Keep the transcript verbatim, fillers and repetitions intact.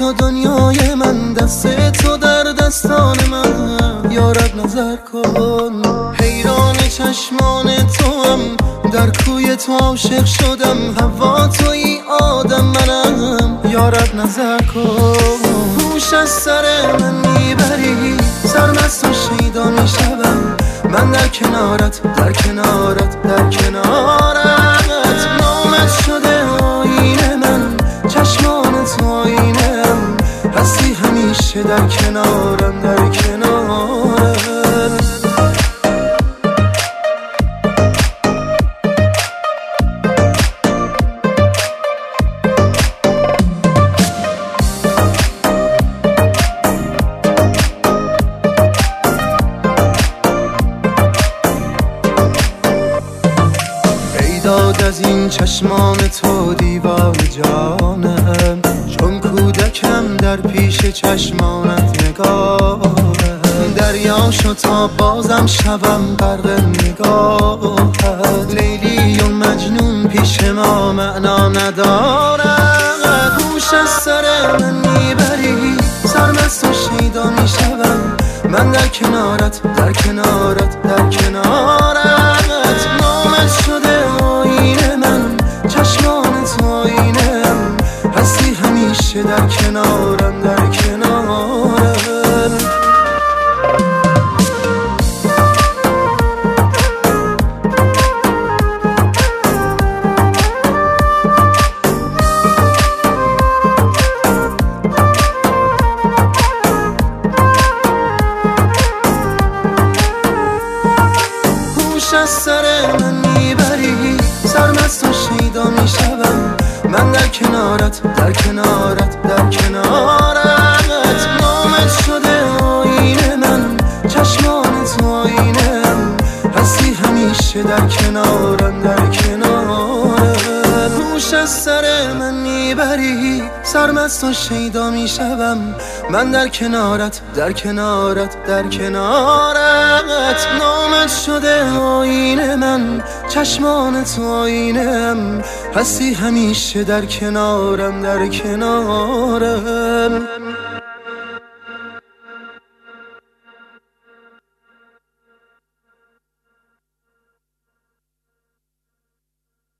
تا دنیای من، دست تو در دستان من. یارب نظر کن، حیران چشمان تو هم، در کوی تو عاشق شدم. هوا توی آدم منم، یارب نظر کن. هوش از سر من میبری، سرمست و شیدا میشوم. من در کنارت، در کنارت، در کنارت. نامت شده آینه من، چشمان تو آینم. هستی همیشه در کنارم، در کنارم. داد از این چشمان تو دیوار جانم، چون کودکم در پیش چشمانت نگاهم. دریا شد تا بازم شوم غرق نگاهت. لیلی و مجنون پیش ما معنا ندارد. گوش از سر من میبری، سرمست و شیدا میشوم. من در کنارت، در کنارت، در کنارت. نامت شده آینه من، چشمان تو آینم. هستی همیشه در کنارم، در کنارم. از سر من میبری، سرمست و شیدا میشوم. من در کنارت، در کنارت، در کنارت. نامت شده آینه من، چشمان تو آینم. هستی همیشه در کنارم، در کنارم. هوش از سر من میبری، سرمست و شیدا میشوم. من در کنارت، در کنارت، در کنارت. نامت شده آینه من، چشمان تو آینم. هستی همیشه در کنارم، در کنارم.